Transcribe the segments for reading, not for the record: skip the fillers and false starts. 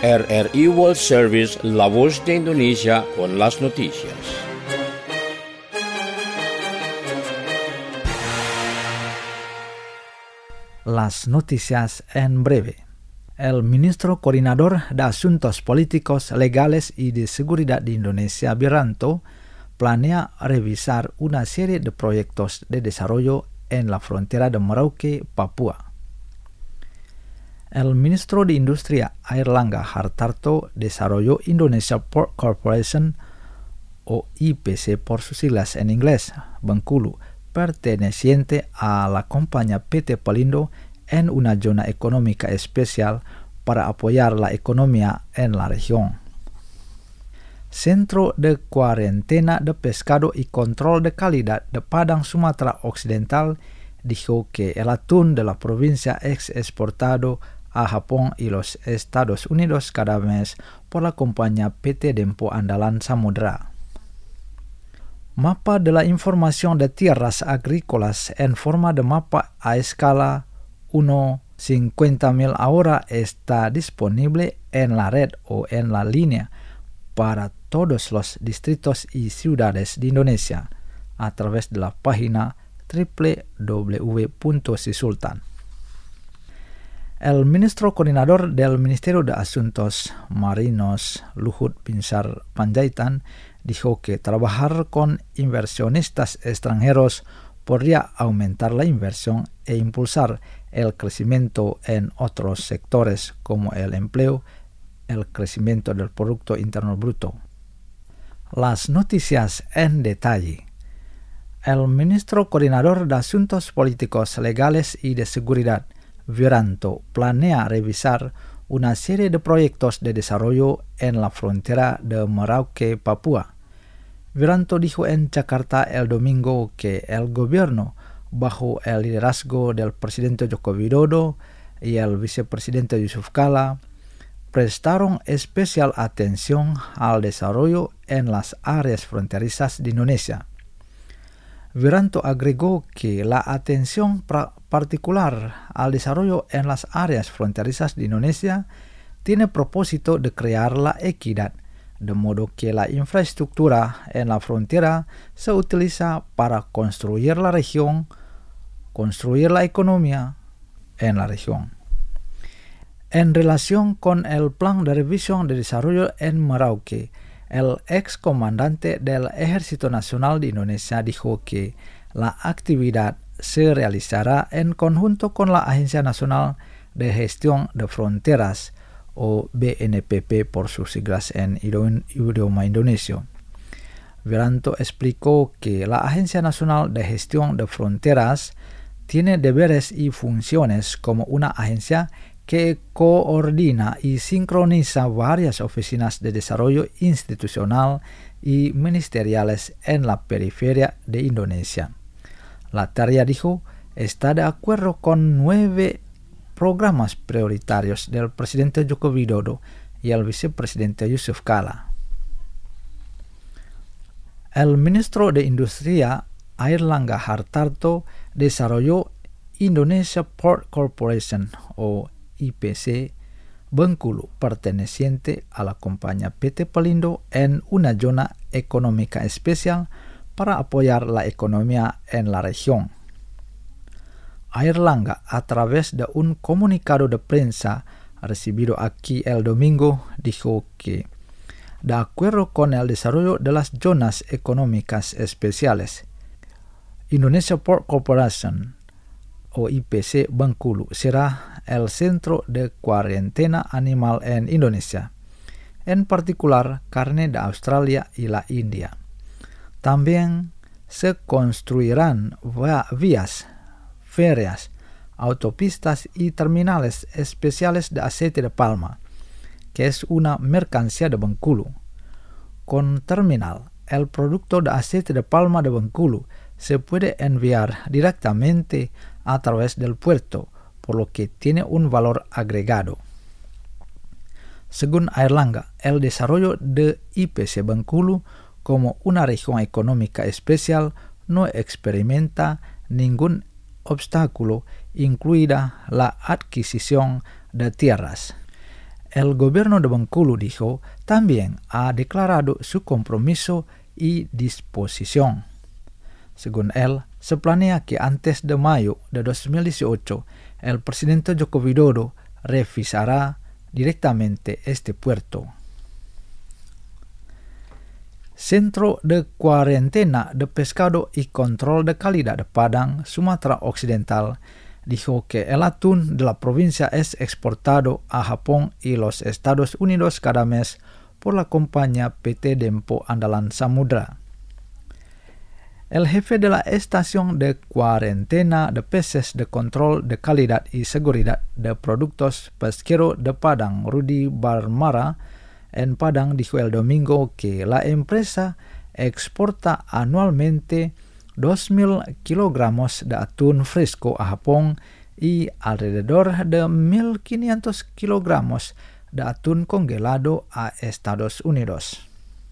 RRI World Service, La Voz de Indonesia, con las noticias. Las noticias en breve. El ministro coordinador de Asuntos Políticos, Legales y de Seguridad de Indonesia, Wiranto, planea revisar una serie de proyectos de desarrollo en la frontera de Merauke, Papua. El ministro de Industria, Airlangga Hartarto, desarrolló Indonesia Port Corporation, o IPC por sus siglas en inglés, Bengkulu, perteneciente a la compañía PT Pelindo, en una zona económica especial para apoyar la economía en la región. Centro de Cuarentena de Pescado y Control de Calidad de Padang, Sumatera Occidental, dijo que el atún de la provincia es exportado a Japón y los Estados Unidos cada mes por la compañía PT Dempo Andalan Samudra. Mapa de la información de tierras agrícolas en forma de mapa a escala 1/50.000 ahora está disponible en la red o en la línea para todos los distritos y ciudades de Indonesia a través de la página www.sisultan. El ministro coordinador del Ministerio de Asuntos Marinos, Luhut Binsar Panjaitan, dijo que trabajar con inversionistas extranjeros podría aumentar la inversión e impulsar el crecimiento en otros sectores como el empleo, el crecimiento del Producto Interno Bruto. Las noticias en detalle. El ministro coordinador de Asuntos Políticos, Legales y de Seguridad, Wiranto, planea revisar una serie de proyectos de desarrollo en la frontera de Merauke, Papua. Wiranto dijo en Jakarta el domingo que el gobierno, bajo el liderazgo del presidente Joko Widodo y el vicepresidente Yusuf Kala, prestaron especial atención al desarrollo en las áreas fronterizas de Indonesia. Wiranto agregó que la atención particular al desarrollo en las áreas fronterizas de Indonesia tiene propósito de crear la equidad, de modo que la infraestructura en la frontera se utiliza para construir la región, construir la economía en la región. En relación con el plan de revisión de desarrollo en Merauke, el ex comandante del Ejército Nacional de Indonesia dijo que la actividad se realizará en conjunto con la Agencia Nacional de Gestión de Fronteras, o BNPP por sus siglas en idioma indonesio. Wiranto explicó que la Agencia Nacional de Gestión de Fronteras tiene deberes y funciones como una agencia que coordina y sincroniza varias oficinas de desarrollo institucional y ministeriales en la periferia de Indonesia. La tarea, dijo, está de acuerdo con 9 programas prioritarios del presidente Joko Widodo y el vicepresidente Yusuf Kala. El ministro de Industria, Airlangga Hartarto, desarrolló Indonesia Port Corporation, o IPC, Bengkulu, perteneciente a la compañía PT Pelindo, en una zona económica especial para apoyar la economía en la región. Airlangga, a través de un comunicado de prensa recibido aquí el domingo, dijo que, de acuerdo con el desarrollo de las zonas económicas especiales, Indonesia Port Corporation, o IPC Bengkulu, será el centro de cuarentena animal en Indonesia, en particular carne de Australia y la India. También se construirán vías, ferias, autopistas y terminales especiales de aceite de palma, que es una mercancía de Bengkulu. Con terminal, el producto de aceite de palma de Bengkulu se puede enviar directamente a través del puerto, por lo que tiene un valor agregado. Según Airlangga, el desarrollo de IPC Bengkulu como una región económica especial no experimenta ningún obstáculo, incluida la adquisición de tierras. el gobierno de Bengkulu dijo también ha declarado su compromiso y disposición. Según él, se planea que antes de mayo de 2018, el presidente Joko Widodo revisará directamente este puerto. Centro de Cuarentena de Pescado y Control de Calidad de Padang, Sumatra Occidental, dijo que el atún de la provincia es exportado a Japón y los Estados Unidos cada mes por la compañía PT Dempo Andalan Samudra. El jefe de la Estación de Cuarentena de Peces de Control de Calidad y Seguridad de Productos Pesqueros de Padang, Rudy Barmara, en Padang dijo el domingo que la empresa exporta anualmente 2.000 kilogramos de atún fresco a Japón y alrededor de 1.500 kilogramos de atún congelado a Estados Unidos.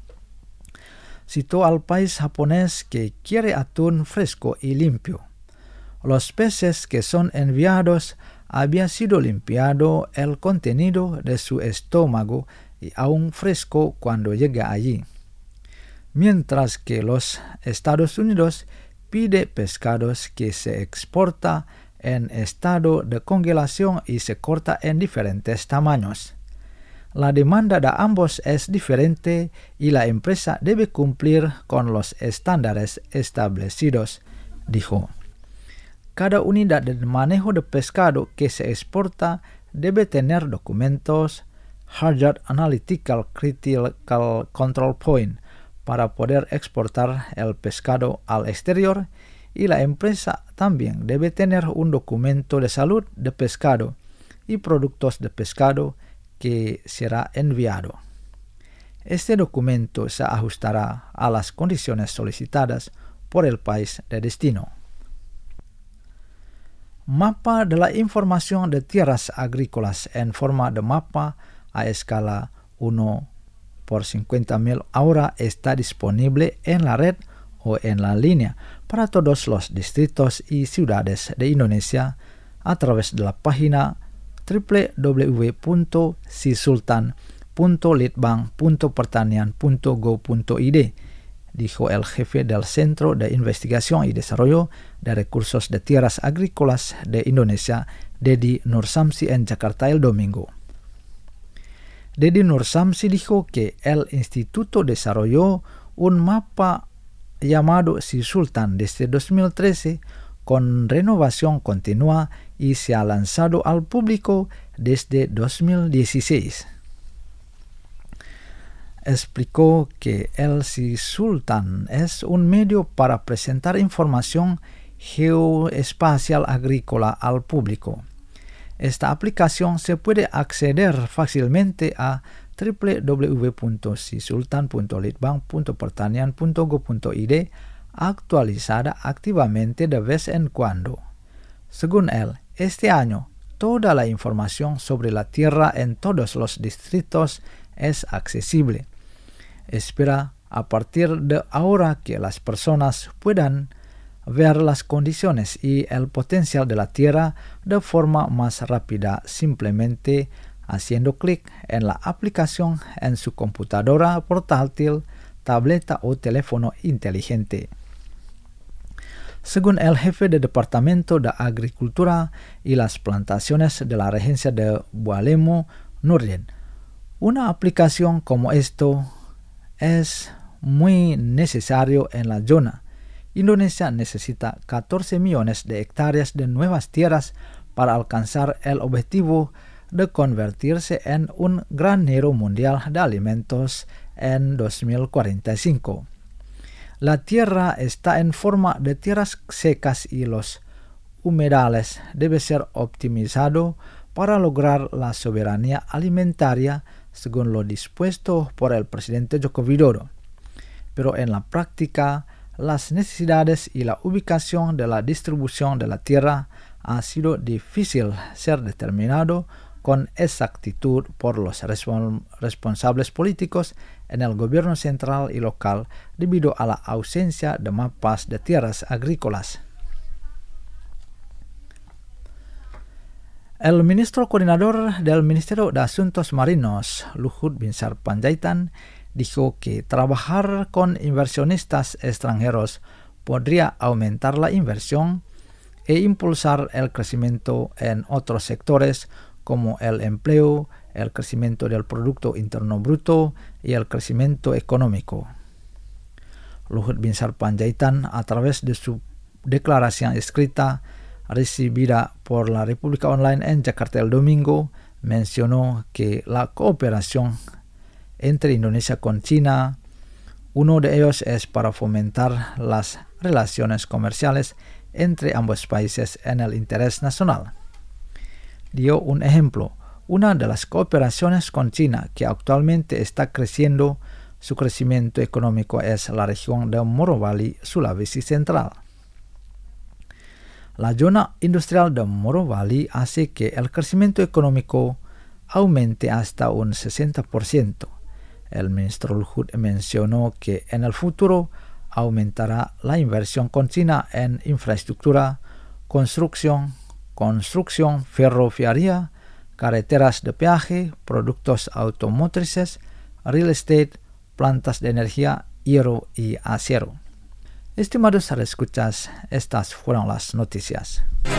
Citó al país japonés que quiere atún fresco y limpio. Los peces que son enviados había sido limpiado el contenido de su estómago y aún fresco cuando llega allí. Mientras que los Estados Unidos pide pescados que se exporta en estado de congelación y se corta en diferentes tamaños. La demanda de ambos es diferente y la empresa debe cumplir con los estándares establecidos, dijo. Cada unidad de manejo de pescado que se exporta debe tener documentos Hazard Analytical Critical Control Point para poder exportar el pescado al exterior, y la empresa también debe tener un documento de salud de pescado y productos de pescado que será enviado. Este documento se ajustará a las condiciones solicitadas por el país de destino. Mapa de la información de tierras agrícolas en forma de mapa a escala 1/50.000 ahora está disponible en la red o en la línea para todos los distritos y ciudades de Indonesia a través de la página www.sisultan.litbang.pertanian.go.id, dijo el jefe del Centro de Investigación y Desarrollo de Recursos de Tierras Agrícolas de Indonesia, Dedi Nursamsi, en Jakarta el domingo. Dedi Nursamsi dijo que el instituto desarrolló un mapa llamado Sisultan desde 2013 con renovación continua y se ha lanzado al público desde 2016. Explicó que el Sisultan es un medio para presentar información geoespacial agrícola al público. Esta aplicación se puede acceder fácilmente a www.sisultan.litbang.pertanian.go.id, actualizada activamente de vez en cuando. Según él, este año toda la información sobre la tierra en todos los distritos es accesible. Espera a partir de ahora que las personas puedan ver las condiciones y el potencial de la tierra de forma más rápida, simplemente haciendo clic en la aplicación en su computadora portátil, tableta o teléfono inteligente. Según el jefe del Departamento de Agricultura y las Plantaciones de la Regencia de Bualemo, Nurdin, una aplicación como esto es muy necesario en la zona. Indonesia necesita 14 millones de hectáreas de nuevas tierras para alcanzar el objetivo de convertirse en un granero mundial de alimentos en 2045. La tierra está en forma de tierras secas y los humedales deben ser optimizados para lograr la soberanía alimentaria según lo dispuesto por el presidente Joko Widodo. Pero en la práctica, las necesidades y la ubicación de la distribución de la tierra ha sido difícil ser determinado con exactitud por los responsables políticos en el gobierno central y local debido a la ausencia de mapas de tierras agrícolas. El ministro coordinador del Ministerio de Asuntos Marinos, Luhut Binsar Panjaitan, dijo que trabajar con inversionistas extranjeros podría aumentar la inversión e impulsar el crecimiento en otros sectores como el empleo, el crecimiento del Producto Interno Bruto y el crecimiento económico. Luhut Binsar Panjaitan, a través de su declaración escrita recibida por la República Online en Jakarta el domingo, mencionó que la cooperación entre Indonesia con China, uno de ellos es para fomentar las relaciones comerciales entre ambos países en el interés nacional. Dio un ejemplo: una de las cooperaciones con China que actualmente está creciendo su crecimiento económico es la región de Morowali, Sulawesi Central. La zona industrial de Morowali hace que el crecimiento económico aumente hasta un 60%. El ministro Luhut mencionó que en el futuro aumentará la inversión con China en infraestructura, construcción ferroviaria, carreteras de peaje, productos automotrices, real estate, plantas de energía, hierro y acero. Estimados escuchas, estas fueron las noticias.